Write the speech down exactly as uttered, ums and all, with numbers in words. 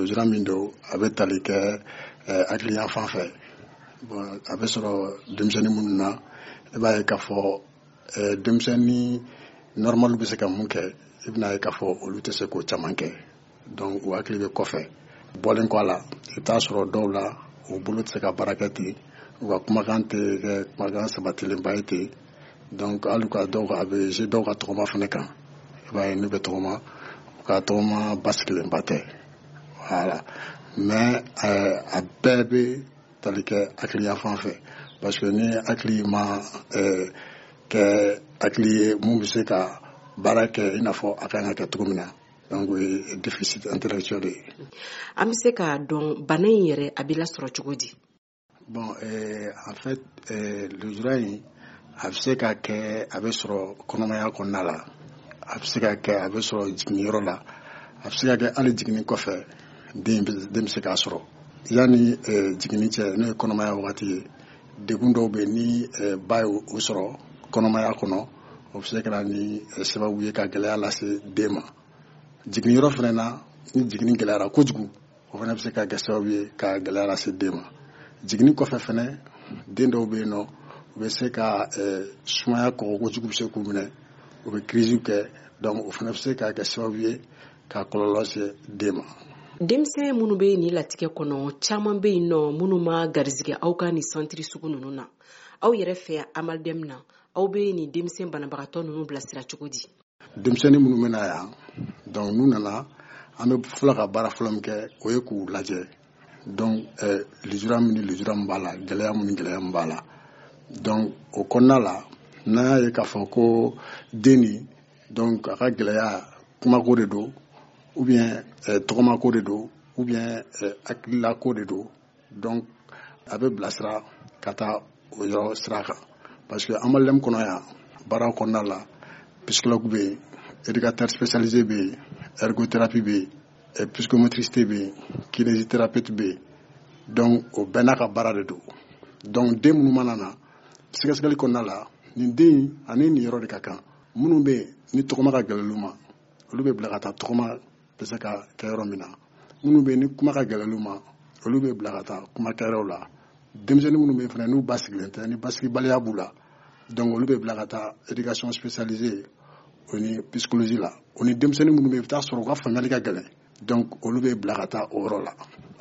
lujura min don a bɛ tali kɛ hakiliyan fan fɛ bon a bɛ sɔrɔ denmisɛnnin minnu na i b'a ye k'a fɔ denmisɛnnin normal bɛ se ka mun kɛ i bɛna ye k'a fɔ olu tɛ se k'o caman kɛ donc o hakili bɛ kɔfɛ bɔlen kɔ a la i bɛ taa sɔrɔ dɔw la u bolo tɛ se ka baara kɛ ten u ka kumakan tɛ kɛ kumakan sabatilenba ye ten donc hali ka dɔw a bɛ je dɔw ka tɔgɔma fana kan i b'a ye n'u bɛ tɔgɔma u ka tɔgɔma basigilenba tɛ voilà mais a bɛɛ bɛ tali kɛ hakiliya fan fɛ parce que ni hakili ma kɛ hakili ye mun bɛ se ka baara kɛ i n'a fɔ a kan ka kɛ cogo min na donc o ye déficit intellectuel ye. An bɛ se k'a dɔn bana in yɛrɛ a bɛ lasɔrɔ cogo di? Bon en fait lujura in a bɛ se ka kɛ a bɛ sɔrɔ kɔnɔmaya kɔnɔna la a bɛ se ka kɛ a bɛ sɔrɔ jiginniyɔrɔ la a bɛ se ka kɛ hali jiginni kɔfɛ den bɛ se k'a sɔrɔ yanni jiginni cɛ n'o ye kɔnɔmaya wagati ye degun dɔw bɛ yen ni ba ye o sɔrɔ kɔnɔmaya kɔnɔ o bɛ se ka na ni sababu ye ka gɛlɛya lase den ma jiginniyɔrɔ fana na ni jiginni gɛlɛyara kojugu o fana bɛ se ka kɛ sababu ye ka gɛlɛya lase den ma jiginni kɔfɛ fana den dɔw bɛ yen nɔ u bɛ se ka sumaya kɔgɔ kojugu bɛ se k'u minɛ u bɛ crise kɛ donc o fana bɛ se ka kɛ sababu ye ka kɔlɔlɔ se den ma. Denmisɛn minnu bɛ nin latigɛ kɔnɔ caman bɛ yen nɔ minnu ma garizigɛ aw ka nin centre sugu ninnu na aw yɛrɛ fɛ Amalden na aw bɛ nin denmisɛn banabagatɔ ninnu bilasira cogo di? Denmisɛnnin minnu bɛ na yan donc n'u nana an bɛ fɔlɔ ka baara fɔlɔ min kɛ o ye k'u lajɛ donc lujura min ni lujura min b'a la gɛlɛya min ni gɛlɛya min b'a la donc o kɔnɔna la n'an y'a ye k'a fɔ ko den nin donc a ka gɛlɛya kumako de don ou bien tɔgɔmako de don ou bien hakililako de don donc a bɛ bilasira ka taa o yɔrɔ sira kan parce que Amalden kɔnɔ yan baara kɔnɔna la psychologue bɛ yen éducateur spécialisé bɛ yen ergothérapie bɛ yen psychomotricité bɛ yen kinésithérapeute bɛ yen donc o bɛɛ n'a ka baara de don donc den minnu mana na sɛgɛsɛgɛli kɔnɔna la nin den ani nin yɔrɔ de ka kan minnu bɛ yen ni tɔgɔma ka gɛlɛn olu ma olu bɛ bila ka taa tɔgɔma bɛ se ka kɛ yɔrɔ min na minnu bɛ yen ni kuma ka gɛlɛn olu ma olu bɛ bila ka taa kuma kɛyɔrɔw la denmisɛnnin minnu bɛ yen fana n'u basigilen tɛ ni basigibaliya b'u la donc olu bɛ bila ka taa éducation spécialisée o ni psychologie la o ni denmisɛnnin minnu bɛ yen i bɛ taa sɔrɔ u ka faamuyali ka gɛlɛn donc olu bɛ bila ka taa o yɔrɔ la.